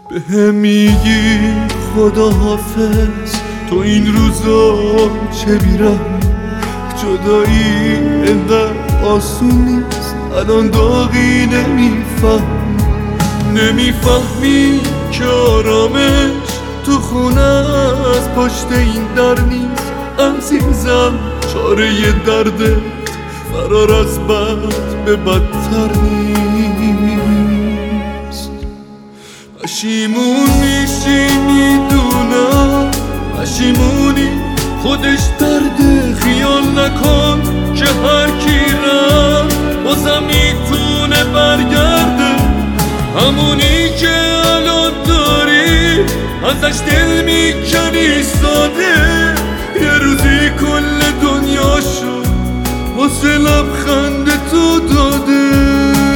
به میگی خدا حافظ، تو این روزا چه بیرحمی. جدایی اینقدر آسون نیست، الان داغی نمیفهمی که آرامش تو خونه از پشت این در نیست. عزیزم چاره دردت فرار از بد به بدتر نیست. پشیمون میشی میدونم، پشیمونی خودش درده. خیال نکن که هر کی رفت بازم میتونه برگرده. همونی که الان داری ازش دل میکنی ساده، یه روزی کل دنیاشو واسه لبخند تو داده.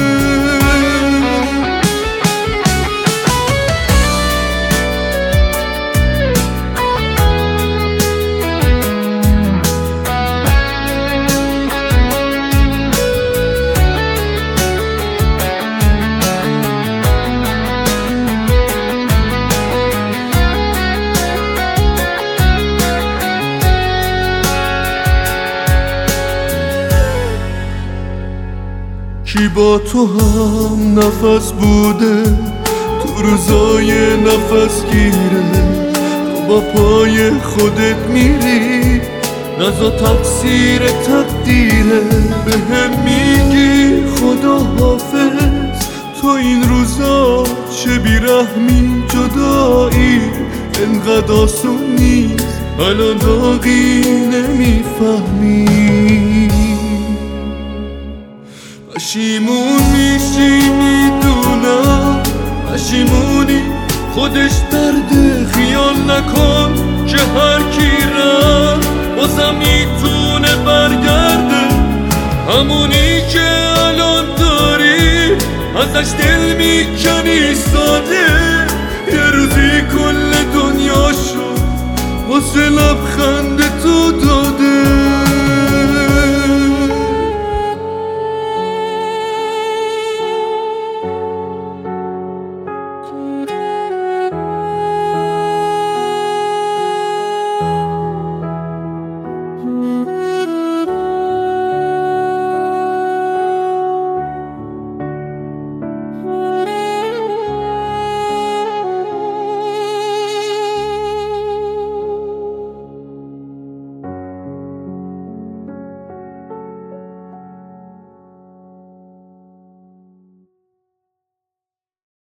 کی با تو هم نفس بوده تو روزای نفس گیره؟ تو با پای خودت میری، نزا تقصیر تقدیره. به هم میگی خدا حافظ، تو این روزا چه بیرحمی. جدایی انقدر آسون نیست، الان داغی نمیفهمی. پشیمون میشی میدونم، پشیمونی خودش درده. خیال نکن که هر کی رفت بازم میتونه برگرده. همونی که الان داری ازش دل میکنی ساده، یه روزی کل دنیاشو واسه لبخند تو داده.